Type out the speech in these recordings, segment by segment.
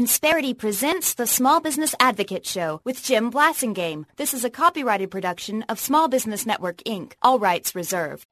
Insperity presents the Small Business Advocate Show with Jim Blasingame. This is a copyrighted production of Small Business Network, Inc. All rights reserved.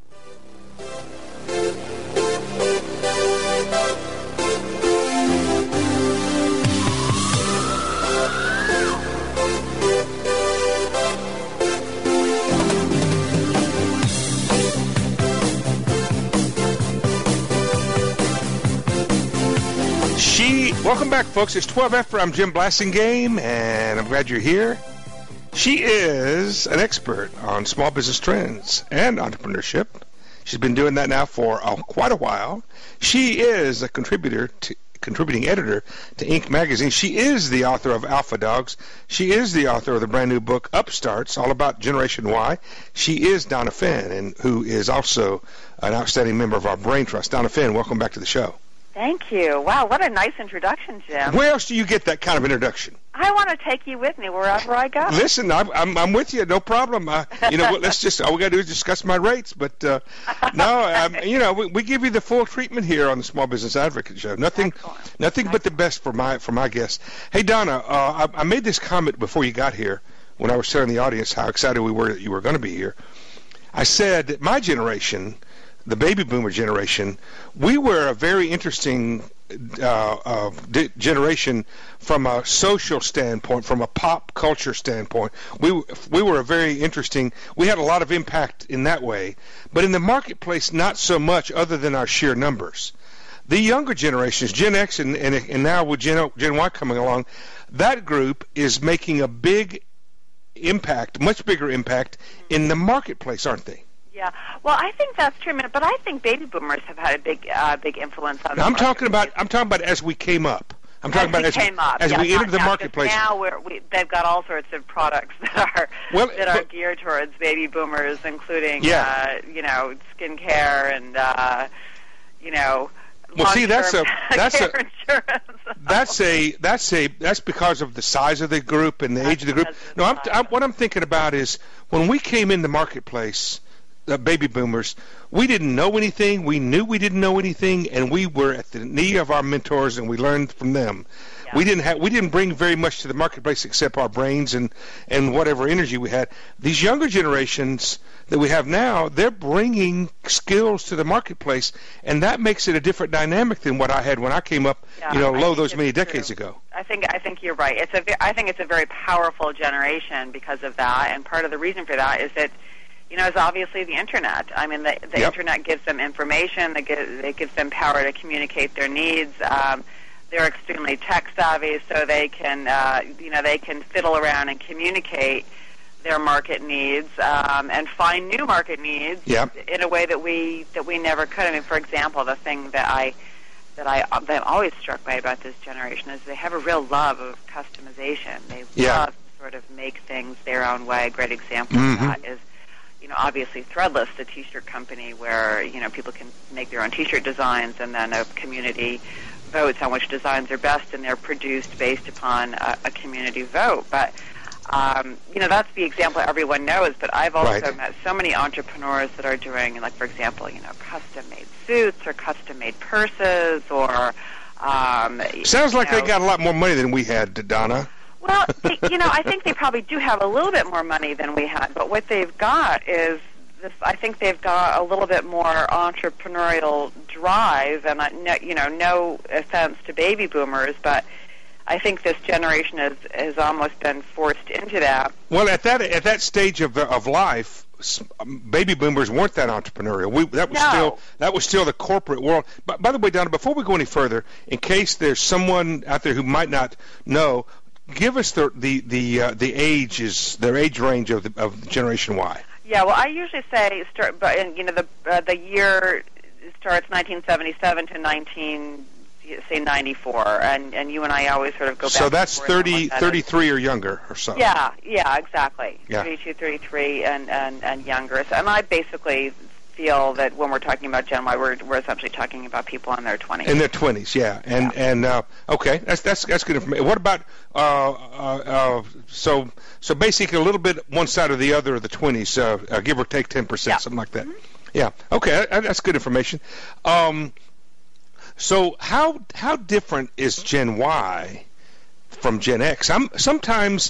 Welcome back, folks. It's 12 I'm Jim Blasingame, and I'm glad you're here. She is an expert on small business trends and entrepreneurship. She's been doing that now for quite a while. She is a contributing editor to Inc. magazine. She is the author of Alpha Dogs. She is the author of the brand new book Upstarts, all about Generation Y. She is Donna Finn, and who is also an outstanding member of our Brain Trust. Donna Finn, welcome back to the show. Thank you. Wow, what a nice introduction, Jim. Where else do you get that kind of introduction? I want to take you with me wherever I go. Listen, I'm with you, no problem. You know, let's just all we got to do is discuss my rates. But no, you know, we give you the full treatment here on the Small Business Advocate Show. Nothing but the best for my guests. Hey, Donna, I made this comment before you got here when I was telling the audience how excited we were that you were going to be here. I said that my generation, the baby boomer generation, we were a very interesting generation from a social standpoint, from a pop culture standpoint. We were a very interesting, we had a lot of impact in that way, but in the marketplace, not so much other than our sheer numbers. The younger generations, Gen X and now with Gen Y coming along, that group is making a big impact, much bigger impact in the marketplace, aren't they? Yeah, well, I think that's true, but I think baby boomers have had a big influence on. I'm talking about as we came up. I'm talking about as we entered the marketplace. Now they've got all sorts of products that are geared towards baby boomers, including you know, skincare and you know. Well, see, that's because of the size of the group and the age of the group. No, what I'm thinking about is when we came in the marketplace. The baby boomers, we didn't know anything. We knew we didn't know anything, and we were at the knee of our mentors, and we learned from them. Yeah. We didn't bring very much to the marketplace except our brains and whatever energy we had. These younger generations that we have now, they're bringing skills to the marketplace, and that makes it a different dynamic than what I had when I came up, those many decades ago. I think you're right. I think it's a very powerful generation because of that, and part of the reason for that is that. You know, it's obviously the Internet. I mean, the Internet gives them information. It gives them power to communicate their needs. They're extremely tech savvy, so they can, they can fiddle around and communicate their market needs and find new market needs in a way that we never could. I mean, for example, the thing that I'm always struck by about this generation is they have a real love of customization. They love to sort of make things their own way. A great example of that is. You know, obviously Threadless, the T-shirt company where, you know, people can make their own T-shirt designs and then a community votes on which designs are best and they're produced based upon a community vote. But, you know, that's the example everyone knows. But I've also met so many entrepreneurs that are doing, like, for example, you know, custom-made suits or custom-made purses or... Sounds like they got a lot more money than we had, Donna. Well, you know, I think they probably do have a little bit more money than we had, but what they've got is this. I think they've got a little bit more entrepreneurial drive, and no offense to baby boomers, but I think this generation has almost been forced into that. Well, at that stage of life, baby boomers weren't that entrepreneurial. That was still the corporate world. But by the way, Donna, before we go any further, in case there's someone out there who might not know. Give us their age range of Generation Y. Yeah, well, I usually say the year starts 1977 to 94, and you and I always sort of go back. So that's 33 or younger or so. Yeah, exactly. Yeah. 32, 33, and younger. So, and I basically feel that when we're talking about Gen Y, we're essentially talking about people in their 20s. In their 20s, yeah. And okay, that's good information. What about so basically a little bit one side or the other of the 20s, give or take 10%, something like that. Mm-hmm. Yeah. Okay, that's good information. So how different is Gen Y from Gen X? Sometimes,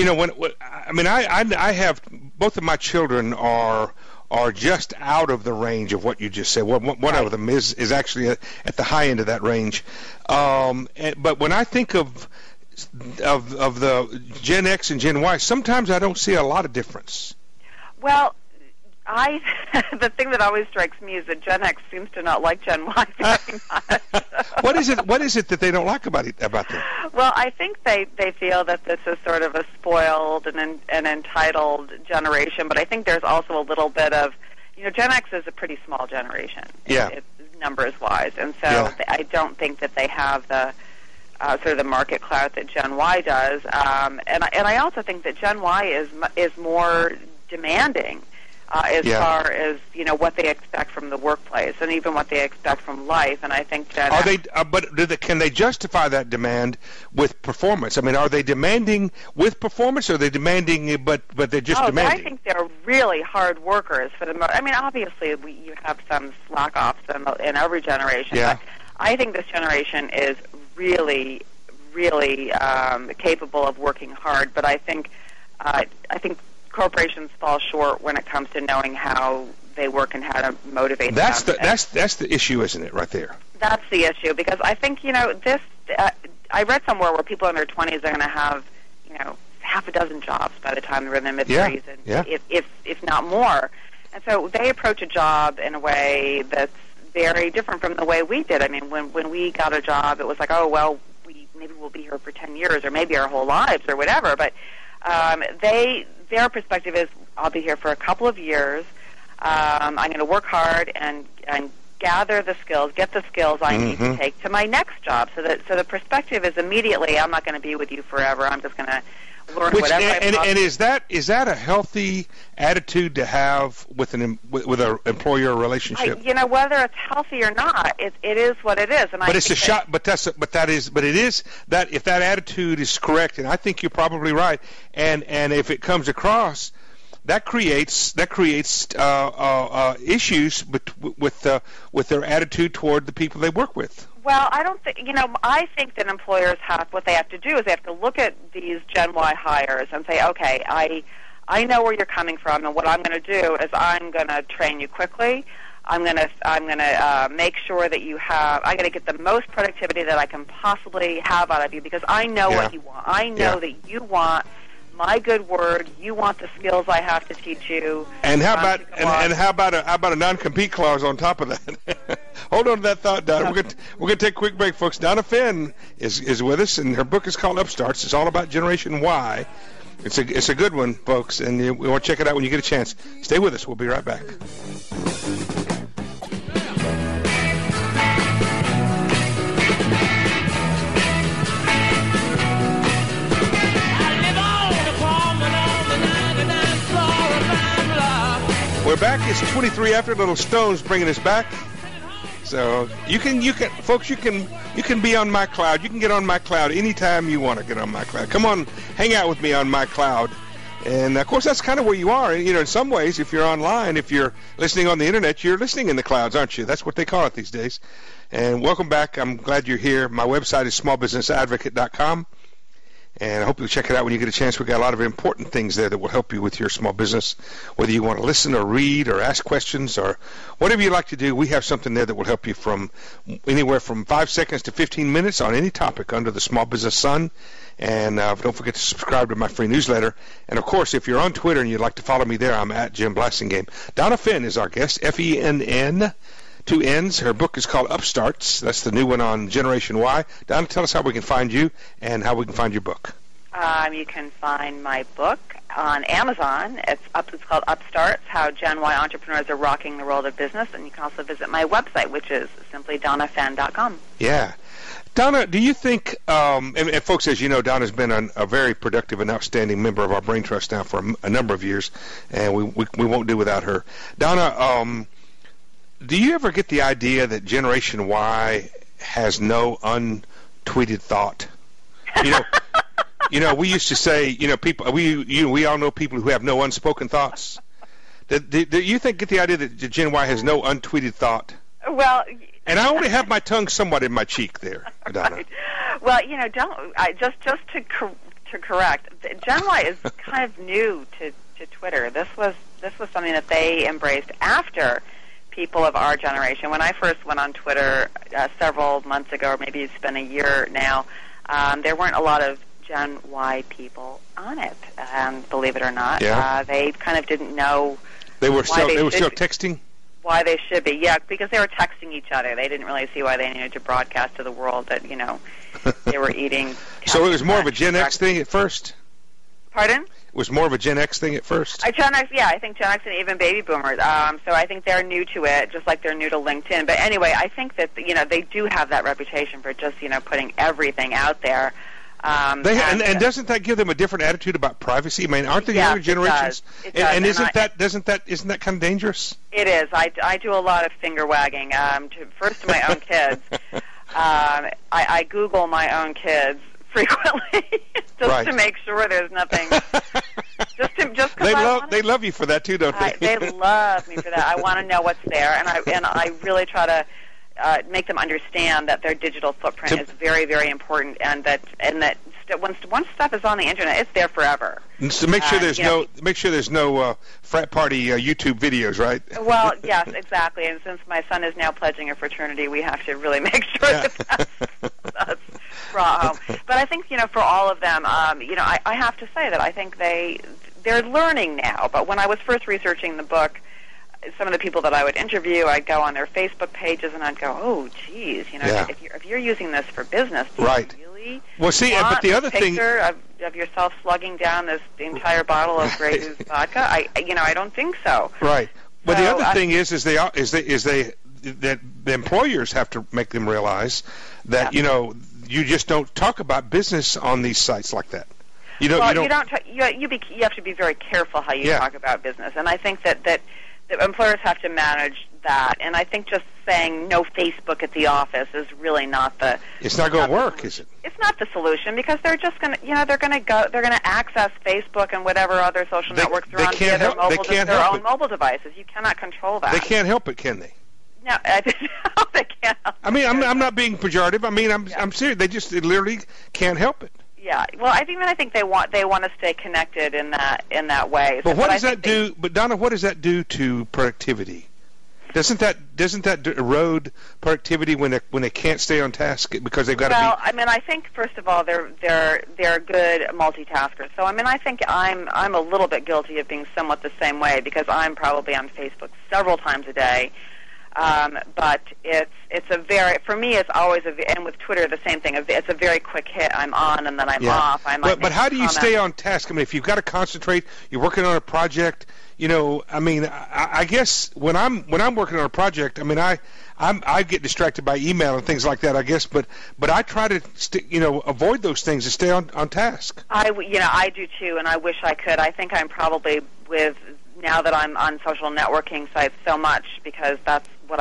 I have both of my children are just out of the range of what you just said. One of them is actually at the high end of that range. But when I think of the Gen X and Gen Y, sometimes I don't see a lot of difference. Well, the thing that always strikes me is that Gen X seems to not like Gen Y very much. What is it that they don't like about them? Well, I think they feel that this is sort of a spoiled and entitled generation, but I think there's also a little bit of, Gen X is a pretty small generation, numbers-wise, and so I don't think that they have the sort of the market clout that Gen Y does, and I also think that Gen Y is more demanding. As far as what they expect from the workplace, and even what they expect from life, and I think that can they justify that demand with performance? I mean, are they demanding with performance, or are they demanding but they're just demanding? I think they're really hard workers for the most. I mean, obviously you have some slack offs in every generation, but I think this generation is really, really capable of working hard. But I think corporations fall short when it comes to knowing how they work and how to motivate them. That's the issue, isn't it, right there? That's the issue, because I think, this, I read somewhere where people in their 20s are going to have, half a dozen jobs by the time they're in their mid-30s, if not more. And so they approach a job in a way that's very different from the way we did. I mean, when we got a job, it was like, oh, well, maybe we'll be here for 10 years or maybe our whole lives or whatever, but their perspective is, I'll be here for a couple of years. I'm going to work hard and gather the skills, get the skills I need to take to my next job. So the perspective is immediately, I'm not going to be with you forever. I'm just going to learn whatever. And is that a healthy attitude to have with an employer relationship? Whether it's healthy or not, it is what it is. And but it's a shot. But it is that if that attitude is correct, and I think you're probably right. And if it comes across, that creates issues with their attitude toward the people they work with. Well, I don't think, I think that employers what they have to do is they have to look at these Gen Y hires and say, okay, I know where you're coming from, and what I'm going to do is I'm going to train you quickly. I'm going to make sure that I'm going to get the most productivity that I can possibly have out of you, because I know what you want. I know that you want my good word. You want the skills I have to teach you. And how about a non-compete clause on top of that? Hold on to that thought, Donna. We're going to take a quick break, folks. Donna Finn is with us, and her book is called Upstarts. It's all about Generation Y. It's a good one, folks, and we want to check it out when you get a chance. Stay with us. We'll be right back. We're back. It's 23 after. Little Stones bringing us back. So you can folks, you can be on my cloud. You can get on my cloud anytime you want to get on my cloud. Come on, hang out with me on my cloud. And of course, that's kind of where you are. In some ways, if you're online, if you're listening on the internet, you're listening in the clouds, aren't you? That's what they call it these days. And welcome back. I'm glad you're here. My website is smallbusinessadvocate.com. And I hope you'll check it out when you get a chance. We've got a lot of important things there that will help you with your small business. Whether you want to listen or read or ask questions or whatever you like to do, we have something there that will help you from anywhere from 5 seconds to 15 minutes on any topic under the small business sun. And don't forget to subscribe to my free newsletter. And, of course, if you're on Twitter and you'd like to follow me there, I'm at Jim Blassingame. Donna Finn is our guest, Fenn. 2 N's. Her book is called Upstarts. That's the new one on Generation Y. Donna, tell us how we can find you and how we can find your book. You can find my book on Amazon. It's called Upstarts, How Gen Y Entrepreneurs Are Rocking the World of Business. And you can also visit my website, which is simply DonnaFenn.com. Yeah. Donna, do you think, and folks, as you know, Donna's been a very productive and outstanding member of our Brain Trust now for a number of years, and we won't do without her. Donna, do you ever get the idea that Generation Y has no untweeted thought? We used to say, people, we all know people who have no unspoken thoughts. Do you get the idea that Gen Y has no untweeted thought? Well, And I only have my tongue somewhat in my cheek there, Donna. Right. Well, just to correct, Gen Y is kind of new to Twitter. This was something that they embraced after people of our generation. When I first went on Twitter several months ago, or maybe it's been a year now, there weren't a lot of Gen Y people on it, believe it or not. Yeah. They kind of didn't know. They were still texting? Why they should be, yeah, because they were texting each other. They didn't really see why they needed to broadcast to the world that, they were eating. So it was more of a Gen X thing at first? Pardon? It was more of a Gen X thing at first? Gen X, yeah, I think Gen X and even baby boomers. So I think they're new to it, just like they're new to LinkedIn. But anyway, I think that, they do have that reputation for just, putting everything out there. And doesn't that give them a different attitude about privacy? I mean, aren't the younger generations? It does. And isn't that kind of dangerous? It is. I do a lot of finger wagging. First to my own kids. I Google my own kids frequently just to make sure there's nothing. They love you for that too, don't they? They love me for that. I want to know what's there, and I really try to make them understand that their digital footprint is very, very important, and that once stuff is on the internet, it's there forever. So make sure there's no frat party YouTube videos, right? Well, yes, exactly. And since my son is now pledging a fraternity, we have to really make sure that's brought home. But I think for all of them, I have to say that I think they're learning now. But when I was first researching the book, some of the people that I would interview, I'd go on their Facebook pages and I'd go, oh, geez, if you're using this for business, do you really but the other thing of yourself slugging down the entire bottle of Grey Goose vodka? I don't think so. Right. But the other thing is that the employers have to make them realize that you just don't talk about business on these sites like that. You have to be very careful how you talk about business, and I think that the employers have to manage that. And I think just saying no Facebook at the office is really not the. It's not going to work, is it? It's not the solution, because they're just going to, they're going to access Facebook and whatever other social networks they're on via their own mobile devices. You cannot control that. They can't help it, can they? No, they can't. I mean, I'm not being pejorative. I mean, I'm serious. They literally can't help it. Yeah, well, I think they want to stay connected in that way. But what does that do? But Donna, what does that do to productivity? Doesn't that erode productivity when they can't stay on task because they've got to be? Well, I mean, I think first of all they're good multitaskers. So I mean, I think I'm a little bit guilty of being somewhat the same way, because I'm probably on Facebook several times a day. But for me, it's always and with Twitter the same thing. It's a very quick hit. I'm on and then I'm off. But how do you stay on task? I mean, if you've got to concentrate, you're working on a project. I mean, I guess when I'm working on a project, I mean, I get distracted by email and things like that, I guess. But I try to avoid those things and stay on task. I do too, and I wish I could. I think I'm probably now that I'm on social networking sites so much, because that's where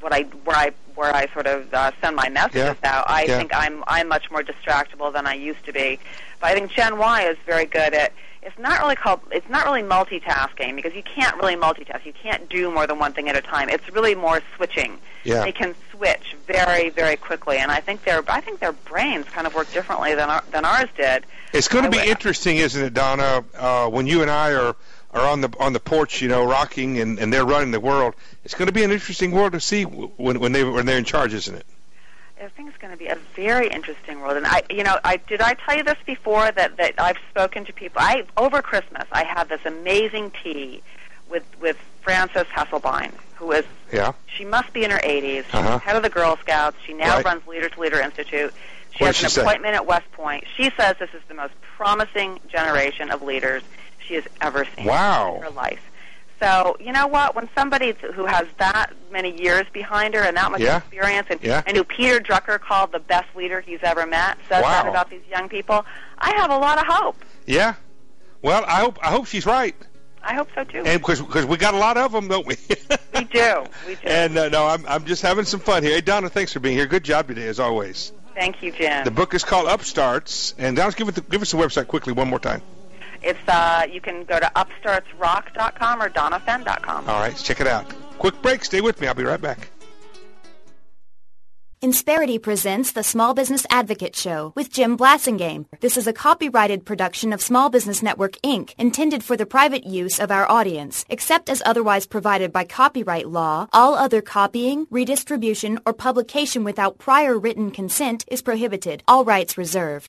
I sort of send my messages out. I think I'm much more distractible than I used to be. But I think Gen Y is very good at. It's not really multitasking, because you can't really multitask. You can't do more than one thing at a time. It's really more switching. Yeah. They can switch very, very quickly, and I think their brains kind of work differently than ours did. It's going to be interesting, isn't it, Donna? When you and I are on the porch, rocking, and they're running the world. It's going to be an interesting world to see when they're in charge, isn't it? I think it's going to be a very interesting world. And did I tell you this before that I've spoken to people? Over Christmas I had this amazing tea with Frances Hesselbein, who is she must be in her 80s. She's head of the Girl Scouts. She now runs Leader to Leader Institute. She has an appointment at West Point. She says this is the most promising generation of leaders she has ever seen in her life. So, you know what? When somebody who has that many years behind her and that much experience, and who Peter Drucker called the best leader he's ever met, says that about these young people, I have a lot of hope. Yeah. Well, I hope she's right. I hope so too. And because we got a lot of them, don't we? We do. And I'm just having some fun here. Hey, Donna, thanks for being here. Good job today, as always. Thank you, Jim. The book is called Upstarts, and Donna, give us the website quickly one more time. It's you can go to upstartsrock.com or donnafenn.com. All right, check it out. Quick break. Stay with me. I'll be right back. Insperity presents the Small Business Advocate Show with Jim Blasingame. This is a copyrighted production of Small Business Network, Inc., intended for the private use of our audience. Except as otherwise provided by copyright law, all other copying, redistribution, or publication without prior written consent is prohibited. All rights reserved.